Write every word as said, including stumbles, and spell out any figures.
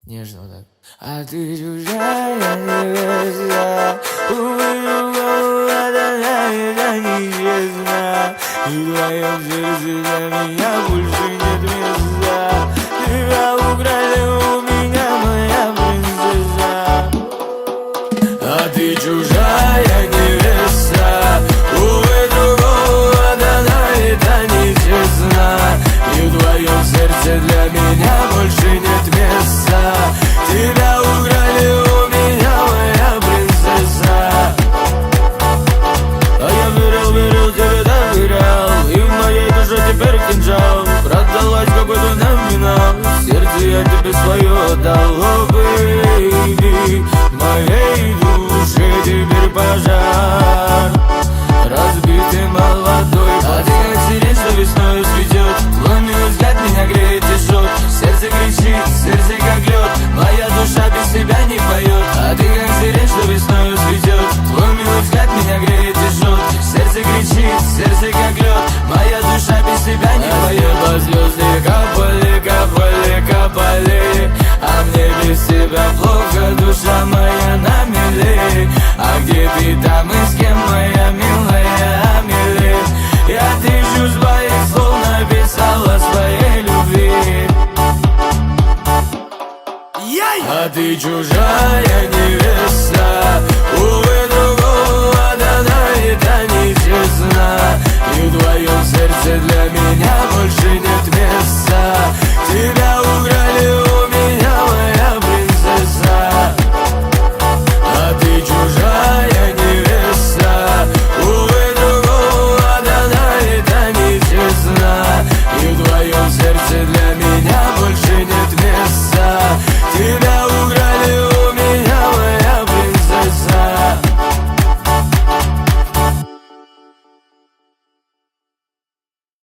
Нежно вот так. А ты чужая невеста, увы, другого это нечестно. И в твоем сердце для меня больше нет места. Тебя украли у меня, моя принцесса. А ты чужая невеста, увы, другого дана, это нечестно. И в твоем сердце для меня больше нет места. Тебя украли у меня, моя принцесса. А я верил, верил, тебе доверял, и в моей душе теперь кинжал. Продалась какой-то номинал, сердце я тебе свое отдал. О, бэйби, в моей душе теперь пожар. Разбитый молодой, а ты как сирень, что весною цветет. Твой милый взгляд меня греет и жжет. Сердце кричит, сердце как лед, моя душа без тебя не поет. А ты как сирень, что весною цветет. Твой милый взгляд меня греет и жжет. Сердце кричит, сердце как лед, моя душа без тебя не поет. А звезды капали, капали, капали, а мне без тебя плохо, душа моя на мели. А где ты там и с кем, моя милая Амели? Я тысячу своих слов написала своей любви. А ты чужая невеста, увы, другого дана, это нечестно. И в твоем сердце для меня больше нет